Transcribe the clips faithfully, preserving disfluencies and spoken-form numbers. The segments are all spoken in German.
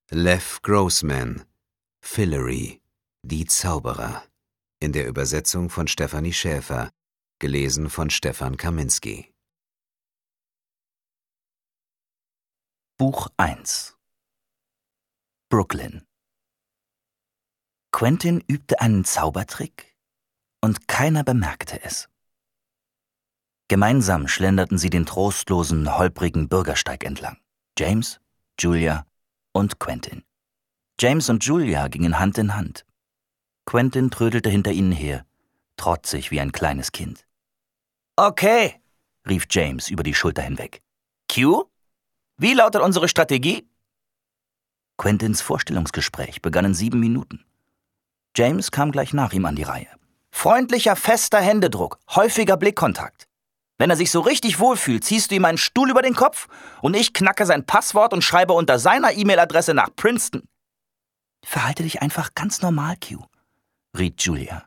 Lev Grossman, Fillory, Die Zauberer, in der Übersetzung von Stefanie Schäfer, gelesen von Stefan Kaminski. Buch eins. Brooklyn. Quentin übte einen Zaubertrick und keiner bemerkte es. Gemeinsam schlenderten sie den trostlosen, holprigen Bürgersteig entlang. James, Julia und Quentin. James und Julia gingen Hand in Hand. Quentin trödelte hinter ihnen her, trotzig wie ein kleines Kind. »Okay«, rief James über die Schulter hinweg. »Q? Wie lautet unsere Strategie?« Quentins Vorstellungsgespräch begann in sieben Minuten. James kam gleich nach ihm an die Reihe. »Freundlicher, fester Händedruck, häufiger Blickkontakt. Wenn er sich so richtig wohlfühlt, ziehst du ihm einen Stuhl über den Kopf und ich knacke sein Passwort und schreibe unter seiner E-Mail-Adresse nach Princeton.« »Verhalte dich einfach ganz normal, Q«, riet Julia.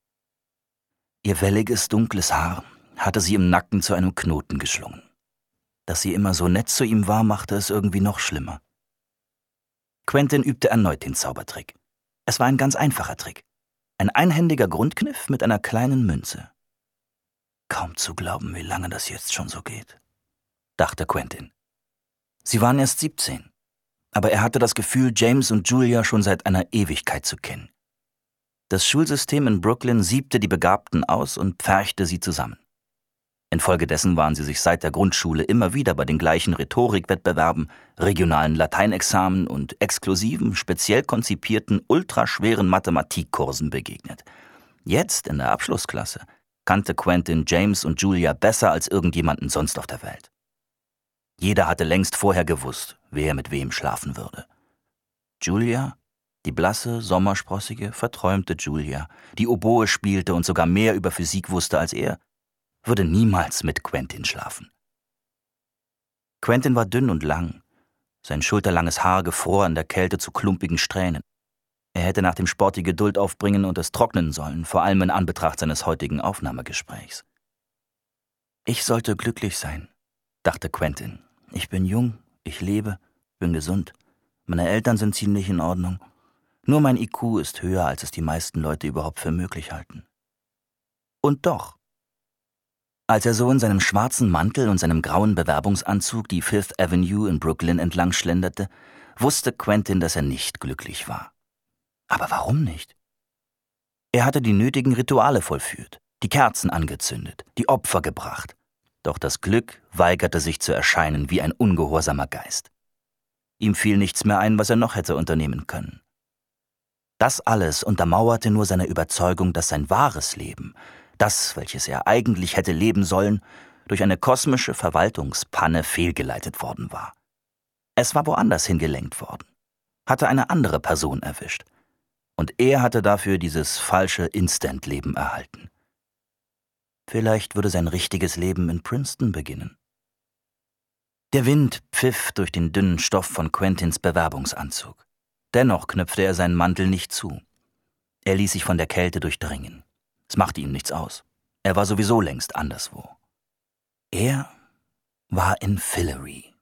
Ihr welliges, dunkles Haar hatte sie im Nacken zu einem Knoten geschlungen. Dass sie immer so nett zu ihm war, machte es irgendwie noch schlimmer. Quentin übte erneut den Zaubertrick. Es war ein ganz einfacher Trick. Ein einhändiger Grundkniff mit einer kleinen Münze. Kaum zu glauben, wie lange das jetzt schon so geht, dachte Quentin. Sie waren erst siebzehn, aber er hatte das Gefühl, James und Julia schon seit einer Ewigkeit zu kennen. Das Schulsystem in Brooklyn siebte die Begabten aus und pferchte sie zusammen. Infolgedessen waren sie sich seit der Grundschule immer wieder bei den gleichen Rhetorikwettbewerben, regionalen Lateinexamen und exklusiven, speziell konzipierten, ultraschweren Mathematikkursen begegnet. Jetzt, in der Abschlussklasse, kannte Quentin James und Julia besser als irgendjemanden sonst auf der Welt. Jeder hatte längst vorher gewusst, wer mit wem schlafen würde. Julia, die blasse, sommersprossige, verträumte Julia, die Oboe spielte und sogar mehr über Physik wusste als er, würde niemals mit Quentin schlafen. Quentin war dünn und lang. Sein schulterlanges Haar gefror in der Kälte zu klumpigen Strähnen. Er hätte nach dem Sport die Geduld aufbringen und es trocknen sollen, vor allem in Anbetracht seines heutigen Aufnahmegesprächs. »Ich sollte glücklich sein«, dachte Quentin. »Ich bin jung, ich lebe, bin gesund. Meine Eltern sind ziemlich in Ordnung. Nur mein I Q ist höher, als es die meisten Leute überhaupt für möglich halten.« Und doch. Als er so in seinem schwarzen Mantel und seinem grauen Bewerbungsanzug die Fifth Avenue in Brooklyn entlang schlenderte, wusste Quentin, dass er nicht glücklich war. Aber warum nicht? Er hatte die nötigen Rituale vollführt, die Kerzen angezündet, die Opfer gebracht. Doch das Glück weigerte sich zu erscheinen wie ein ungehorsamer Geist. Ihm fiel nichts mehr ein, was er noch hätte unternehmen können. Das alles untermauerte nur seine Überzeugung, dass sein wahres Leben, das, welches er eigentlich hätte leben sollen, durch eine kosmische Verwaltungspanne fehlgeleitet worden war. Es war woanders hingelenkt worden, hatte eine andere Person erwischt. Und er hatte dafür dieses falsche Instant-Leben erhalten. Vielleicht würde sein richtiges Leben in Princeton beginnen. Der Wind pfiff durch den dünnen Stoff von Quentins Bewerbungsanzug. Dennoch knöpfte er seinen Mantel nicht zu. Er ließ sich von der Kälte durchdringen. Es machte ihm nichts aus. Er war sowieso längst anderswo. Er war in Fillory.